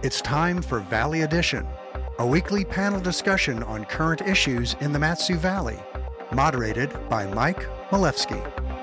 It's time for Valley Edition, a weekly panel discussion on current issues in the Mat-Su Valley, moderated by Mike Malefsky.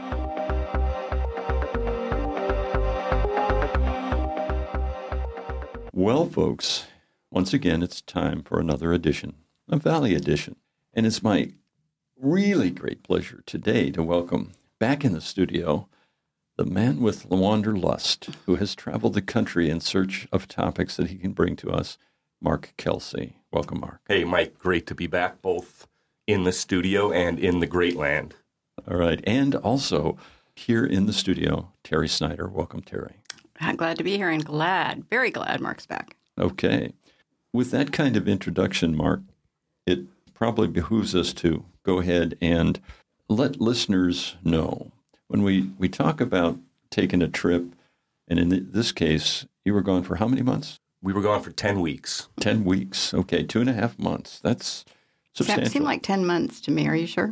Well, folks, once again, it's time for another edition, a Valley Edition. And it's my really great pleasure today to welcome back in the studio the man with wanderlust who has traveled the country in search of topics that he can bring to us, Mark Kelsey. Welcome, Mark. Hey, Mike, great to be back both in the studio and in the great land. All right. And also here in the studio, Terry Snyder. Welcome, Terry. I'm glad to be here and very glad Mark's back. Okay. With that kind of introduction, Mark, it probably behooves us to go ahead and let listeners know when we talk about taking a trip, and in this case, you were gone for how many months? We were gone for 10 weeks. 10 weeks. Okay, 2.5 months. That's substantial. It seemed like 10 months to me. Are you sure?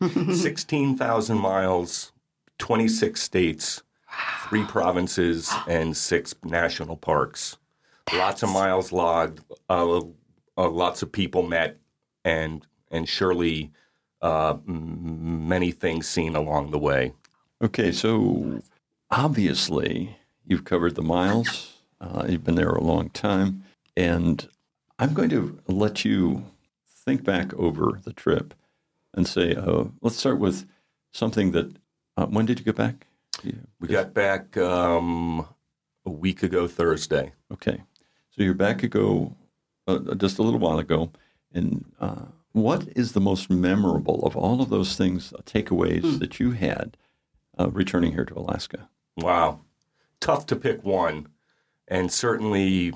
16,000 miles, 26 states, 3 provinces, and 6 national parks. Lots of miles logged, lots of people met, and surely many things seen along the way. Okay, so obviously you've covered the miles. You've been there a long time. And I'm going to let you think back over the trip and say, let's start with something that, when did you get back? We got back a week ago Thursday. Okay. So you're back ago, just a little while ago. And what is the most memorable of all of those things, takeaways that you had returning here to Alaska? Wow. Tough to pick one. And certainly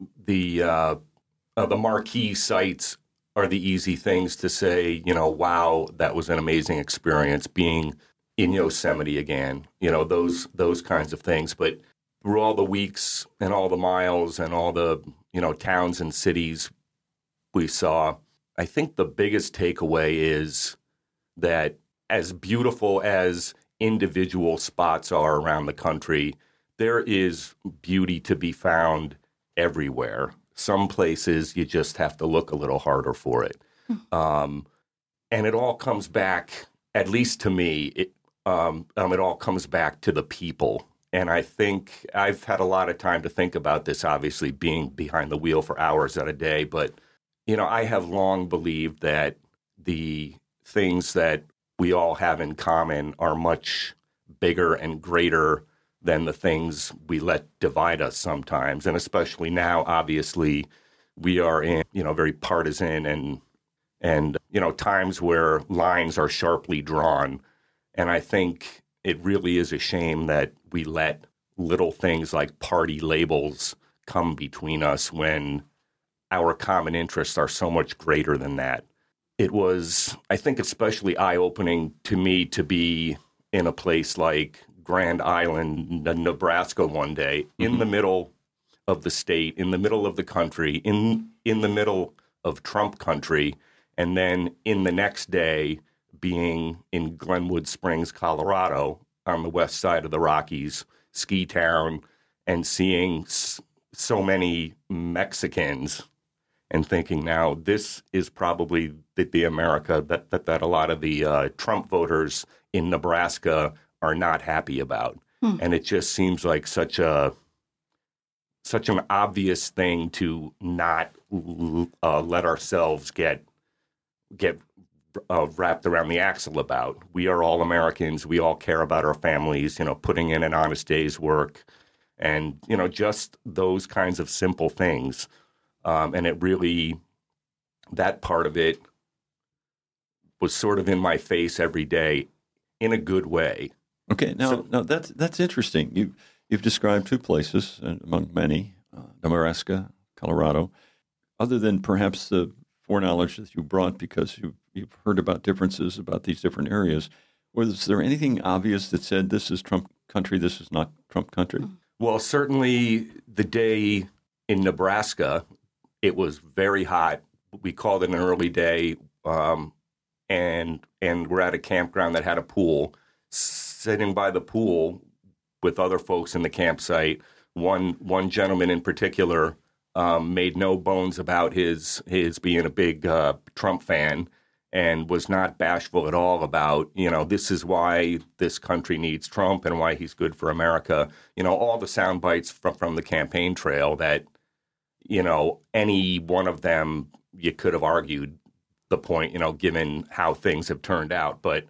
the marquee sites are the easy things to say, wow, that was an amazing experience being in Yosemite again, those kinds of things. But through all the weeks and all the miles and all the, towns and cities we saw, I think the biggest takeaway is that as beautiful as individual spots are around the country, there is beauty to be found everywhere. Some places you just have to look a little harder for it. And it all comes back, at least to me, it all comes back to the people. And I think I've had a lot of time to think about this, obviously being behind the wheel for hours at a day. But, I have long believed that the things that we all have in common are much bigger and greater than the things we let divide us sometimes. And especially now, obviously, we are in, very partisan and times where lines are sharply drawn. And I think it really is a shame that we let little things like party labels come between us when our common interests are so much greater than that. It was, I think, especially eye-opening to me to be in a place like Grand Island, Nebraska one day, in the middle of the state, in the middle of the country, in the middle of Trump country, and then in the next day being in Glenwood Springs, Colorado, on the west side of the Rockies, ski town, and seeing so many Mexicans and thinking now this is probably the America that a lot of the Trump voters in Nebraska are not happy about. And it just seems like such an obvious thing to not let ourselves get wrapped around the axle about. We are all Americans. We all care about our families, putting in an honest day's work and, just those kinds of simple things. And it really, that part of it was sort of in my face every day in a good way. Okay, now that's interesting. You've described 2 places among many, Nebraska, Colorado. Other than perhaps the foreknowledge that you brought because you've heard about differences about these different areas, was there anything obvious that said this is Trump country, this is not Trump country? Well, certainly the day in Nebraska, it was very hot. We called it an early day, and we're at a campground that had a pool. Sitting by the pool with other folks in the campsite, one gentleman in particular made no bones about his being a big Trump fan, and was not bashful at all about, this is why this country needs Trump and why he's good for America. All the sound bites from the campaign trail that, any one of them you could have argued the point, given how things have turned out. But,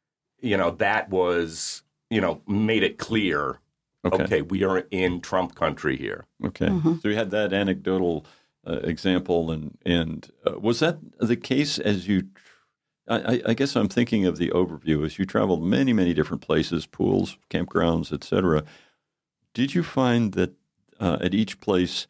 that was, made it clear, okay, we are in Trump country here. Okay. So you had that anecdotal example, and was that the case as you I guess I'm thinking of the overview as you traveled many, many different places, pools, campgrounds, etc. Did you find that at each place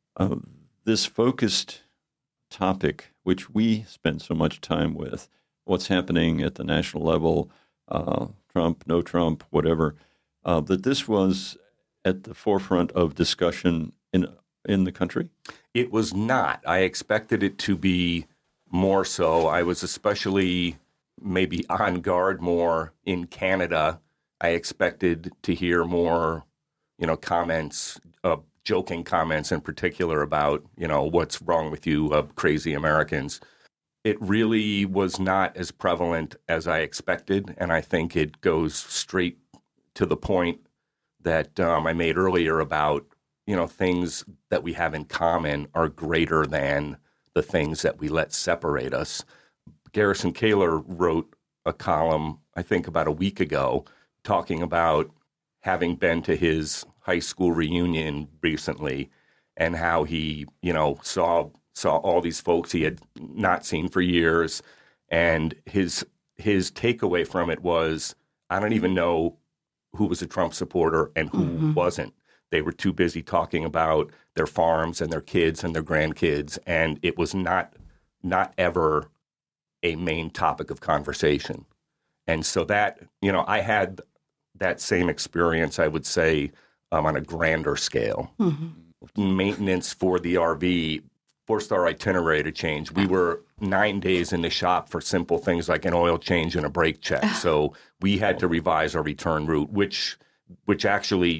this focused topic, which we spend so much time with, what's happening at the national level, Trump, no Trump, whatever, that this was at the forefront of discussion in the country? It was not. I expected it to be more so. I was especially maybe on guard more in Canada. I expected to hear more, comments, joking comments in particular about, what's wrong with you, crazy Americans. It really was not as prevalent as I expected, and I think it goes straight to the point that I made earlier about, things that we have in common are greater than the things that we let separate us. Garrison Kaler wrote a column, I think about a week ago, talking about having been to his high school reunion recently and how he, saw all these folks he had not seen for years. And his takeaway from it was, I don't even know who was a Trump supporter and who wasn't. They were too busy talking about their farms and their kids and their grandkids, and it was not ever a main topic of conversation. And so that, I had that same experience, I would say, on a grander scale. Maintenance for the RV forced our itinerary to change. We were 9 days in the shop for simple things like an oil change and a brake check. So we had to revise our return route, which actually,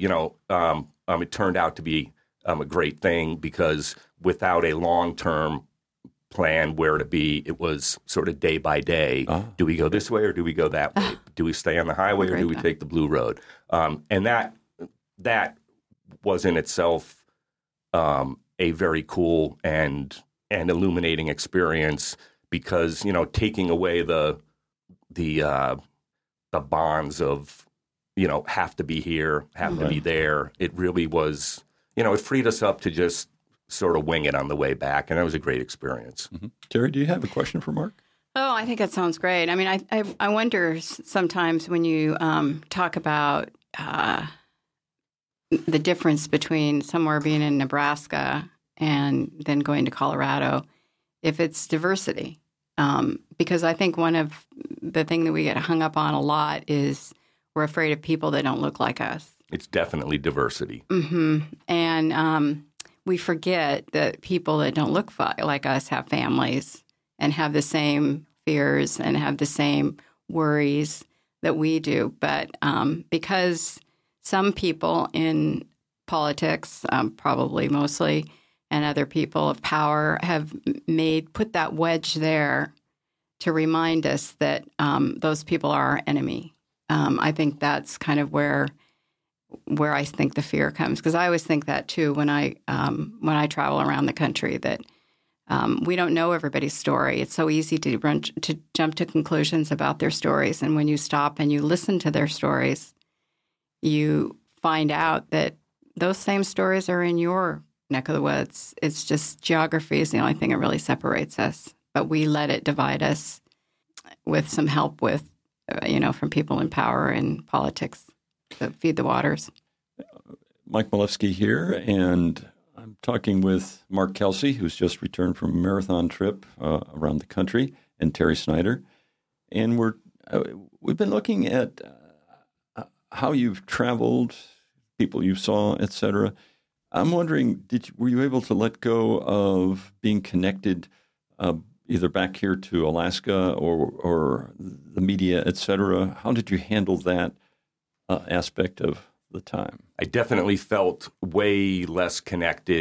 it turned out to be a great thing, because without a long-term plan where to be, it was sort of day by day. Do we go this way or do we go that way? Do we stay on the highway or do we take the blue road? And that was in itself a very cool and illuminating experience, because taking away the bonds of have to be here, have to be there. It really was, it freed us up to just sort of wing it on the way back, and that was a great experience. Terry, do you have a question for Mark? Oh, I think that sounds great. I mean, I wonder sometimes when you talk about the difference between somewhere being in Nebraska and then going to Colorado, if it's diversity. Because I think one of the things that we get hung up on a lot is we're afraid of people that don't look like us. It's definitely diversity. And we forget that people that don't look like us have families and have the same fears and have the same worries that we do. But because some people in politics, probably mostly, and other people of power have put that wedge there to remind us that those people are our enemy. I think that's kind of where I think the fear comes, because I always think that too when I travel around the country, that we don't know everybody's story. It's so easy to jump to conclusions about their stories, and when you stop and you listen to their stories, you find out that those same stories are in your neck of the woods. It's just geography is the only thing that really separates us, but we let it divide us with some help with from people in power and politics to feed the waters. Mike Milewski here, and I'm talking with Mark Kelsey, who's just returned from a marathon trip around the country, and Terry Snyder. And we've been looking at how you've traveled, people you saw, etc. I'm wondering, were you able to let go of being connected either back here to Alaska or the media, et cetera? How did you handle that aspect of the time? I definitely felt way less connected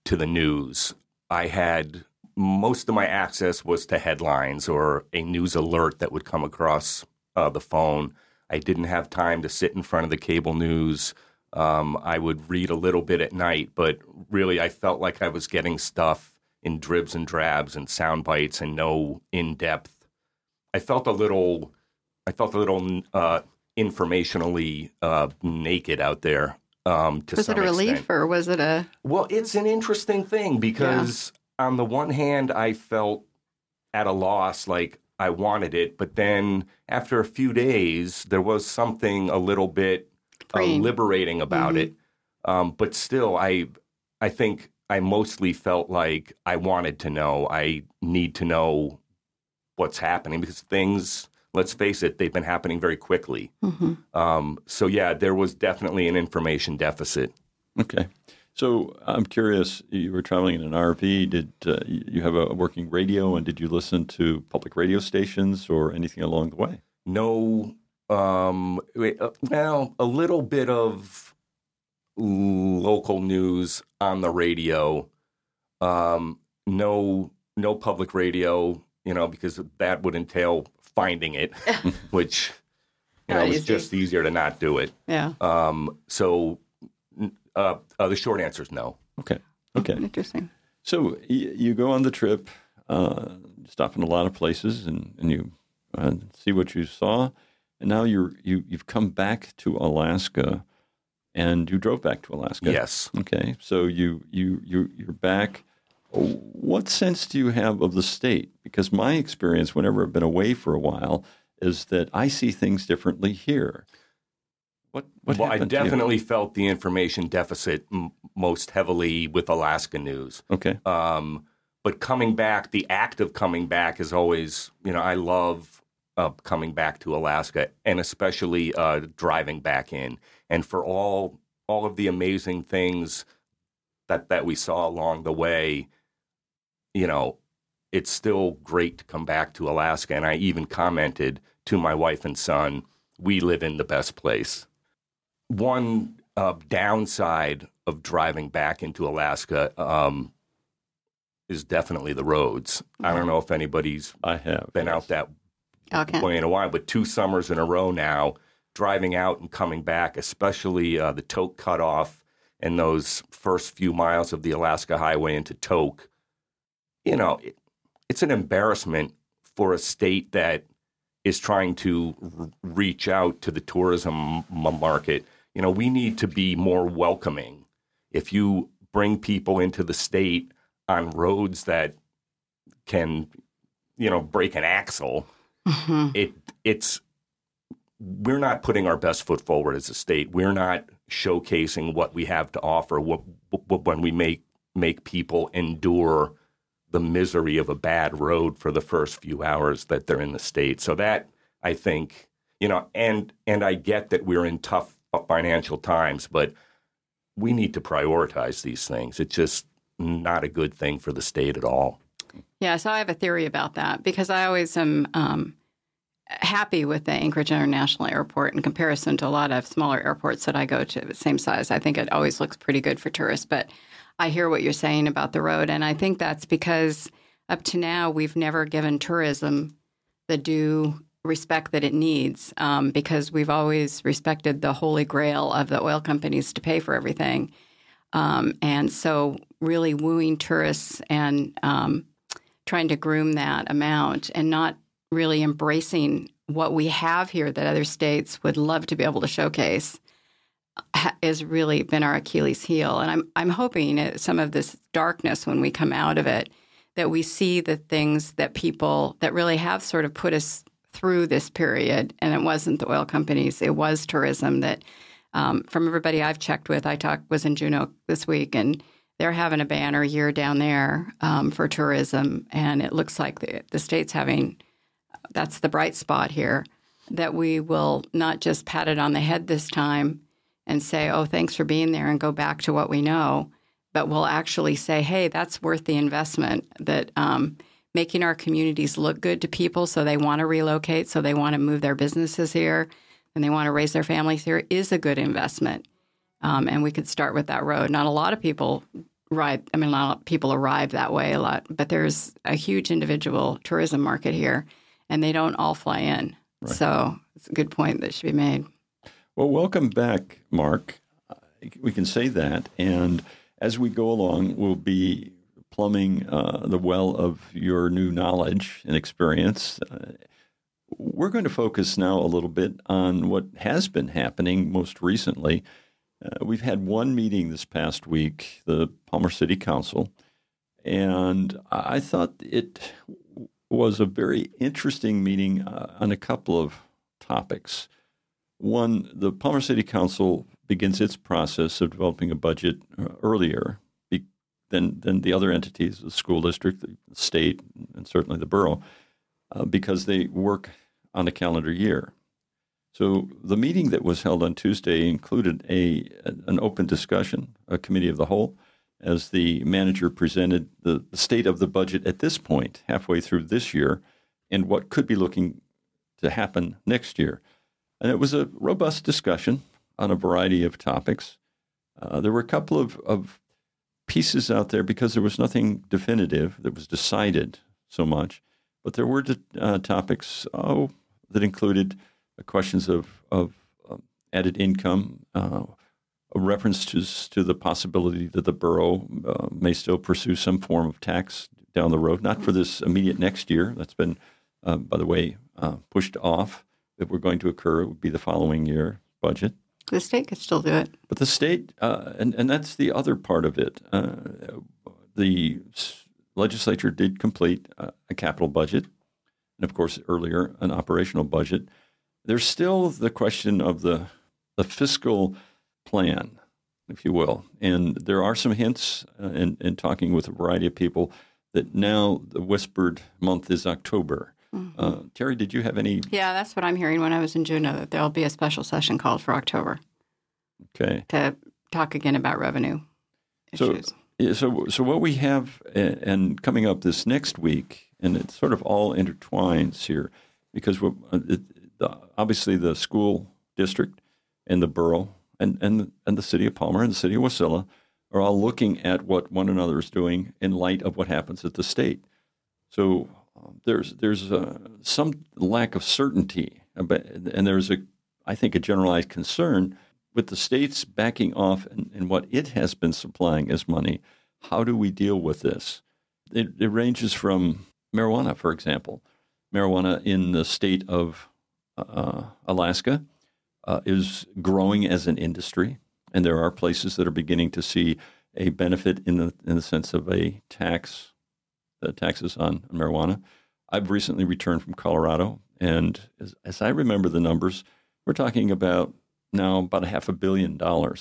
to the news. I had most of my access was to headlines or a news alert that would come across the phone. I didn't have time to sit in front of the cable news. I would read a little bit at night, but really I felt like I was getting stuff in dribs and drabs and sound bites and no in-depth. I felt a little informationally naked out there. Was it a relief or was it a... Well, it's an interesting thing because on the one hand, I felt at a loss, like I wanted it. But then after a few days, there was something a little bit liberating about it. But still, I think I mostly felt like I wanted to know. I need to know what's happening because things... Let's face it, they've been happening very quickly. So, yeah, there was definitely an information deficit. Okay. So I'm curious, you were traveling in an RV. Did you have a working radio, and did you listen to public radio stations or anything along the way? No. Well, a little bit of local news on the radio. No public radio, because that would entail finding it, which it was just easier to not do it. Yeah. So the short answer is no. Okay. Interesting. So you go on the trip, stop in a lot of places, and you see what you saw, and now you've come back to Alaska, and you drove back to Alaska. Yes. Okay. So you're back. What sense do you have of the state? Because my experience, whenever I've been away for a while, is that I see things differently here. What well, I happened to you? definitely felt the information deficit most heavily with Alaska news. Okay. But coming back, the act of coming back is always, I love coming back to Alaska, and especially driving back in. And for all of the amazing things that we saw along the way, it's still great to come back to Alaska. And I even commented to my wife and son, we live in the best place. One downside of driving back into Alaska is definitely the roads. I don't know if anybody's been out that way in a while, but 2 summers in a row now, driving out and coming back, especially the Tok cutoff and those first few miles of the Alaska Highway into Tok, it's an embarrassment for a state that is trying to reach out to the tourism market. We need to be more welcoming. If you bring people into the state on roads that can, break an axle, we're not putting our best foot forward as a state. We're not showcasing what we have to offer when we make people endure the misery of a bad road for the first few hours that they're in the state. So that, I think, and I get that we're in tough financial times, but we need to prioritize these things. It's just not a good thing for the state at all. Yeah, so I have a theory about that because I always am happy with the Anchorage International Airport in comparison to a lot of smaller airports that I go to, the same size. I think it always looks pretty good for tourists, but I hear what you're saying about the road, and I think that's because up to now we've never given tourism the due respect that it needs because we've always respected the holy grail of the oil companies to pay for everything. And so really wooing tourists and trying to groom that amount and not really embracing what we have here that other states would love to be able to showcase has really been our Achilles heel. And I'm hoping some of this darkness when we come out of it, that we see the things that people that really have sort of put us through this period. And it wasn't the oil companies, it was tourism that from everybody I've checked with, was in Juneau this week, and they're having a banner year down there for tourism. And it looks like the state's that's the bright spot here, that we will not just pat it on the head this time and say, oh, thanks for being there and go back to what we know, but we'll actually say, hey, that's worth the investment, that making our communities look good to people so they want to relocate, so they want to move their businesses here, and they want to raise their families here is a good investment. And we could start with that road. Not a lot of people Right. I mean, a lot of people arrive that way a lot, but there's a huge individual tourism market here, and they don't all fly in. Right. So it's a good point that should be made. Well, welcome back, Mark. We can say that. And as we go along, we'll be plumbing the well of your new knowledge and experience. We're going to focus now a little bit on what has been happening most recently. We've had one meeting this past week, the Palmer City Council, and I thought it was a very interesting meeting on a couple of topics. One, the Palmer City Council begins its process of developing a budget earlier than the other entities, the school district, the state, and certainly the borough, because they work on a calendar year. So the meeting that was held on Tuesday included an open discussion, a committee of the whole, as the manager presented the state of the budget at this point, halfway through this year, and what could be looking to happen next year. And it was a robust discussion on a variety of topics. There were a couple of pieces out there because there was nothing definitive that was decided so much, but there were topics that included questions of added income, a reference to the possibility that the borough may still pursue some form of tax down the road, not for this immediate next year. That's been, by the way, pushed off. If we're going to occur, it would be the following year budget. The state could still do it. But the state, and that's the other part of it, the legislature did complete a capital budget, and of course earlier an operational budget. There's still the question of the fiscal plan, if you will. And there are some hints in talking with a variety of people that now the whispered month is October. Mm-hmm. Terry, did you have any? Yeah, that's what I'm hearing when I was in Juneau, that there'll be a special session called for October. Okay. To talk again about revenue issues. So what we have, and coming up this next week, and it sort of all intertwines here, because obviously the school district and the borough and the city of Palmer and the city of Wasilla are all looking at what one another is doing in light of what happens at the state. So there's some lack of certainty, and there's I think a generalized concern with the state's backing off and what it has been supplying as money. How do we deal with this? It ranges from marijuana, for example. Marijuana in the state of Alaska is growing as an industry, and there are places that are beginning to see a benefit in the sense of a tax, the taxes on marijuana. I've recently returned from Colorado, and as I remember the numbers, we're talking about now about $500 million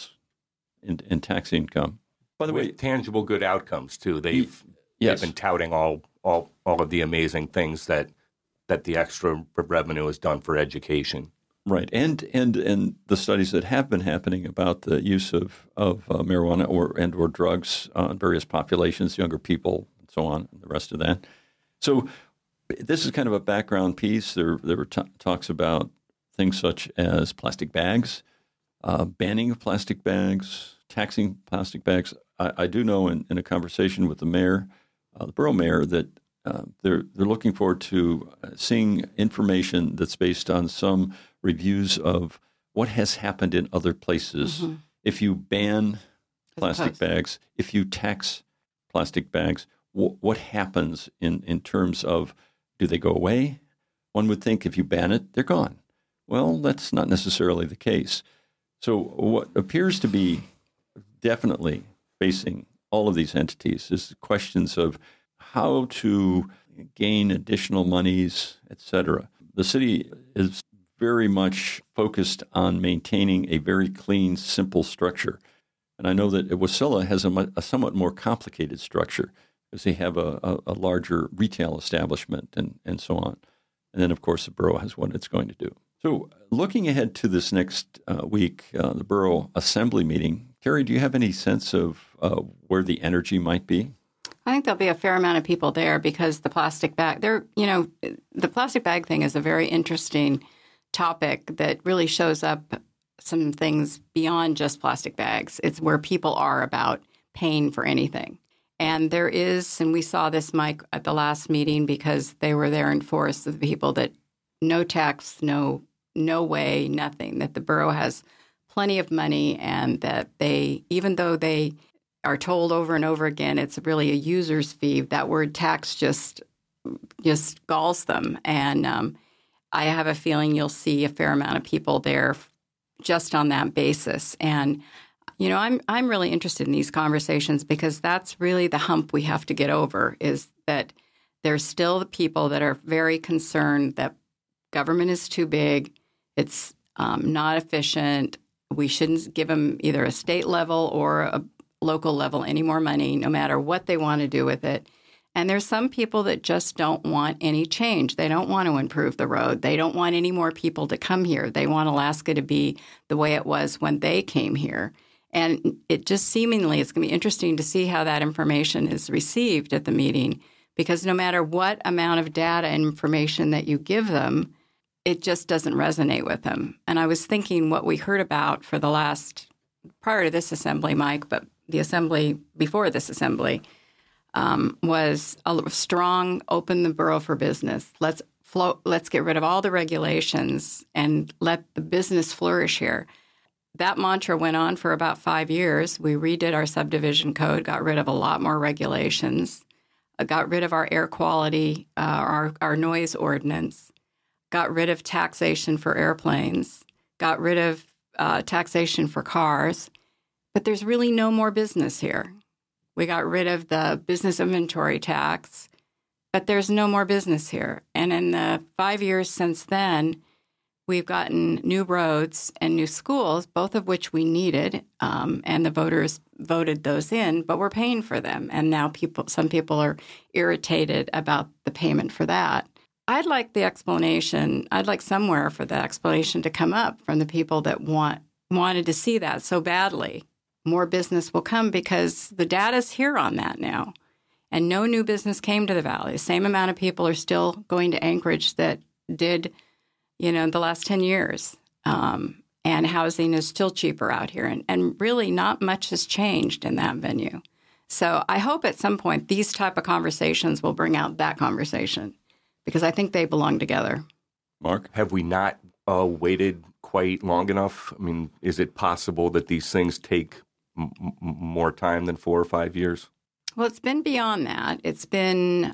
in tax income. By the way, tangible good outcomes too. They've been touting all of the amazing things that the extra revenue has done for education. Right, and the studies that have been happening about the use of marijuana or drugs on various populations, younger people, and so on, and the rest of that. So this is kind of a background piece. There were talks about things such as plastic bags, banning of plastic bags, taxing plastic bags. I do know in a conversation with the mayor, the borough mayor, that they're looking forward to seeing information that's based on some reviews of what has happened in other places. Mm-hmm. If you ban plastic bags, if you tax plastic bags, what happens in terms of, do they go away? One would think if you ban it, they're gone. Well, that's not necessarily the case. So what appears to be definitely facing all of these entities is questions of how to gain additional monies, et cetera. The city is very much focused on maintaining a very clean, simple structure. And I know that Wasilla has a somewhat more complicated structure because they have a larger retail establishment and so on. And then, of course, the borough has what it's going to do. So looking ahead to this next week, the borough assembly meeting, Terry, do you have any sense of where the energy might be? I think there'll be a fair amount of people there because the plastic bag, the plastic bag thing is a very interesting topic that really shows up some things beyond just plastic bags. It's where people are about paying for anything. And there is, and we saw this, Mike, at the last meeting because they were there in force of the people that no tax, no way, nothing, that the borough has plenty of money and that they, even though they are told over and over again it's really a user's fee, that word tax just galls them. And I have a feeling you'll see a fair amount of people there just on that basis. And you know, I'm really interested in these conversations because that's really the hump we have to get over, is that there's still the people that are very concerned that government is too big, it's not efficient, we shouldn't give them either a state level or a local level any more money, no matter what they want to do with it. And there's some people that just don't want any change. They don't want to improve the road. They don't want any more people to come here. They want Alaska to be the way it was when they came here. And it just seemingly, it's going to be interesting to see how that information is received at the meeting, because no matter what amount of data and information that you give them, it just doesn't resonate with them. And I was thinking what we heard about for the last, prior to this assembly, Mike, but the assembly before this assembly, was a strong open the borough for business. Let's get rid of all the regulations and let the business flourish here. That mantra went on for about 5 years. We redid our subdivision code, got rid of a lot more regulations, got rid of our air quality, our noise ordinance, got rid of taxation for airplanes, got rid of taxation for cars. But there's really no more business here. We got rid of the business inventory tax, but there's no more business here. And in the 5 years since then, we've gotten new roads and new schools, both of which we needed, and the voters voted those in, but we're paying for them. And now some people are irritated about the payment for that. I'd like somewhere for the explanation to come up from the people that wanted to see that so badly. More business will come because the data's here on that now. And no new business came to the valley. The same amount of people are still going to Anchorage that did the last 10 years. And housing is still cheaper out here. And really not much has changed in that venue. So I hope at some point these type of conversations will bring out that conversation, because I think they belong together. Mark, have we not waited quite long enough? I mean, is it possible that these things take more time than 4 or 5 years? Well, it's been beyond that. It's been...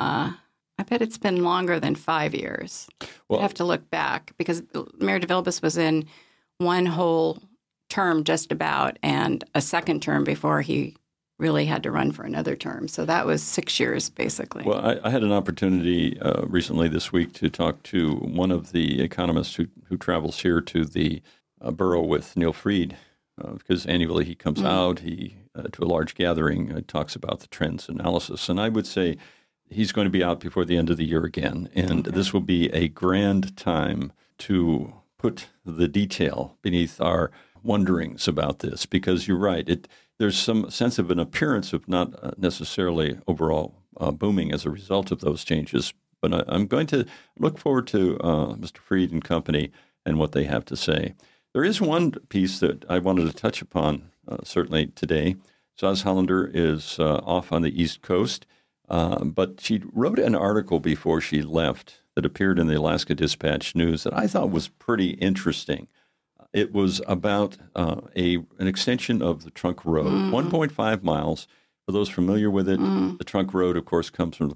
I bet it's been longer than 5 years. Well, I have to look back because Mayor DeVilbiss was in one whole term just about and a second term before he really had to run for another term. So that was 6 years, basically. Well, I had an opportunity recently this week to talk to one of the economists who travels here to the borough with Neil Fried, because annually he comes out, to a large gathering, talks about the trends analysis. And I would say he's going to be out before the end of the year again, and this will be a grand time to put the detail beneath our wonderings about this, because you're right. There's some sense of an appearance of not necessarily overall booming as a result of those changes, but I'm going to look forward to Mr. Fried and company and what they have to say. There is one piece that I wanted to touch upon certainly today. Saz Hollander is off on the East Coast. But she wrote an article before she left that appeared in the Alaska Dispatch News that I thought was pretty interesting. It was about an extension of the Trunk Road, 1.5 miles. For those familiar with it, the Trunk Road, of course, comes from the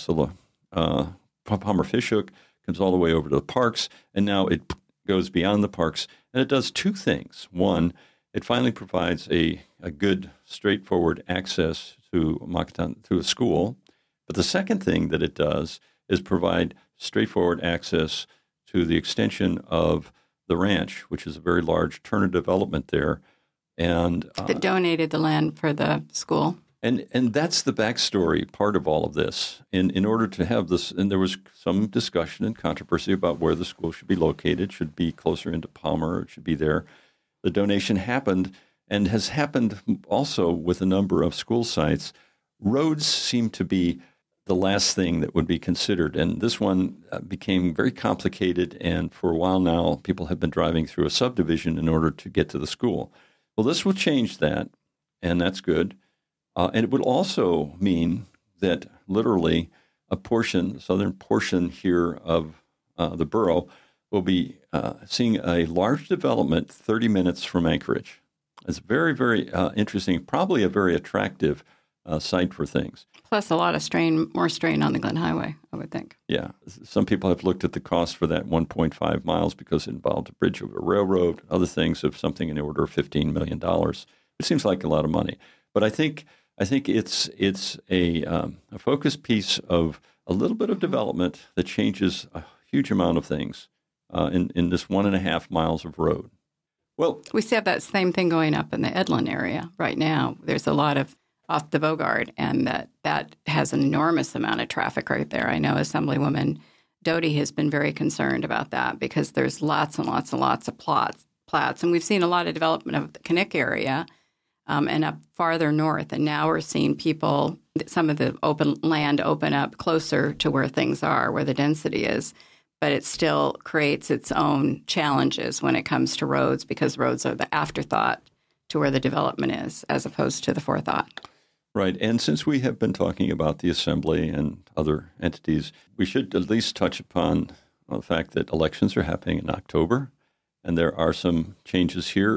Palmer Fish Hook, comes all the way over to the parks, and now it goes beyond the parks. And it does two things. One, it finally provides a good, straightforward access to Mokatan through a school. But the second thing that it does is provide straightforward access to the extension of the ranch, which is a very large Turner development there. And that donated the land for the school. And that's the backstory part of all of this. In order to have this, and there was some discussion and controversy about where the school should be located, should be closer into Palmer, it should be there. The donation happened and has happened also with a number of school sites. Roads seem to be the last thing that would be considered. And this one became very complicated. And for a while now, people have been driving through a subdivision in order to get to the school. Well, this will change that, and that's good. And it would also mean that literally the southern portion here of the borough will be seeing a large development 30 minutes from Anchorage. It's very, very interesting, probably a very attractive site for things. Plus a lot of more strain on the Glen Highway, I would think. Yeah. Some people have looked at the cost for that 1.5 miles because it involved a bridge over a railroad, other things of something in the order of $15 million. It seems like a lot of money. But I think it's a focus piece of a little bit of development that changes a huge amount of things in this 1.5 miles of road. Well, we see that same thing going up in the Edlin area right now. There's a lot of off the Bogard, and that has an enormous amount of traffic right there. I know Assemblywoman Doty has been very concerned about that because there's lots and lots and lots of plats. And we've seen a lot of development of the Kinnick area and up farther north. And now we're seeing some of the open land open up closer to where things are, where the density is. But it still creates its own challenges when it comes to roads because roads are the afterthought to where the development is as opposed to the forethought. Right. And since we have been talking about the Assembly and other entities, we should at least touch upon the fact that elections are happening in October. And there are some changes here.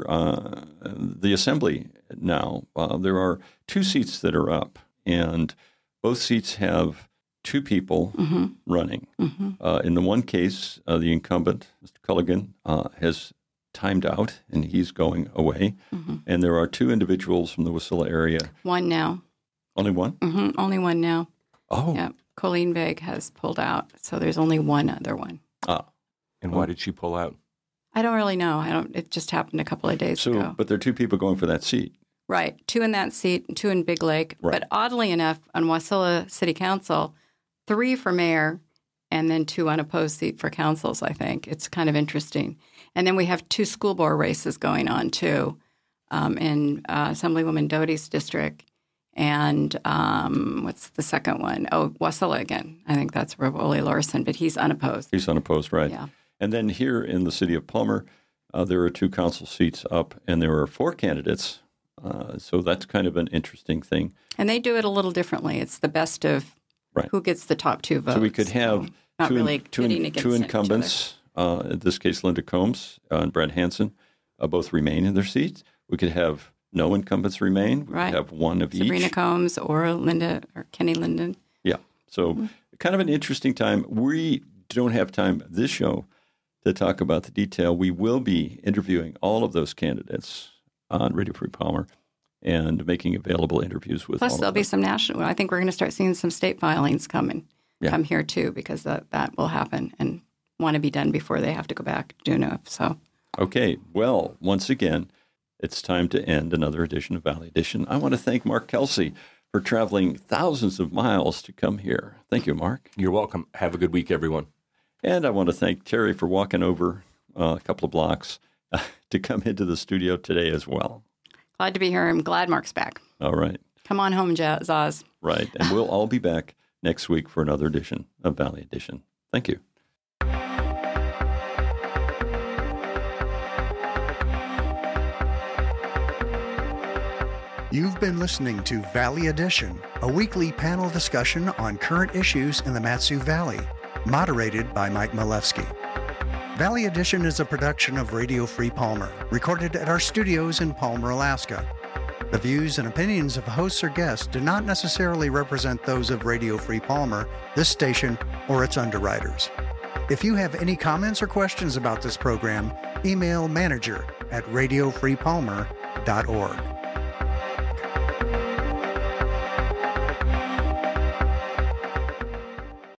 The Assembly now, there are 2 seats that are up, and both seats have 2 people running. In the one case, the incumbent, Mr. Culligan, has timed out, and he's going away. And there are 2 individuals from the Wasilla area. One now. Only one? Only one now. Oh. Yeah. Colleen Vague has pulled out, so there's only one other one. And why did she pull out? I don't really know. It just happened a couple of days ago. But there are 2 people going for that seat. Right. 2 in that seat and 2 in Big Lake. Right. But oddly enough, on Wasilla City Council, 3 for mayor and then 2 unopposed seat for councils, I think. It's kind of interesting. And then we have 2 school board races going on, too, in Assemblywoman Doty's district. And what's the second one? Oh, Wasilla again. I think that's Rivoli Larson, but he's unopposed. He's unopposed, right. Yeah. And then here in the city of Palmer, there are 2 council seats up, and there are 4 candidates. So that's kind of an interesting thing. And they do it a little differently. It's the best of who gets the top 2 votes. So we could have two incumbents, in this case Linda Combs and Brad Hansen, both remain in their seats. We could have no incumbents remain. We could have one of Sabrina each. Combs or Linda or Kenny Linden. Yeah. So kind of an interesting time. We don't have time this show to talk about the detail. We will be interviewing all of those candidates on Radio Free Palmer and making available interviews with all of them. Plus, there'll be some national. I think we're going to start seeing some state filings come here too, because that will happen and want to be done before they have to go back to Juneau. So, okay. Well, once again, it's time to end another edition of Valley Edition. I want to thank Mark Kelsey for traveling thousands of miles to come here. Thank you, Mark. You're welcome. Have a good week, everyone. And I want to thank Terry for walking over a couple of blocks to come into the studio today as well. Glad to be here. I'm glad Mark's back. All right. Come on home, Zaz. Right. And we'll all be back next week for another edition of Valley Edition. Thank you. You've been listening to Valley Edition, a weekly panel discussion on current issues in the Mat-Su Valley, moderated by Mike Milewski. Valley Edition is a production of Radio Free Palmer, recorded at our studios in Palmer, Alaska. The views and opinions of hosts or guests do not necessarily represent those of Radio Free Palmer, this station, or its underwriters. If you have any comments or questions about this program, email manager@radiofreepalmer.org.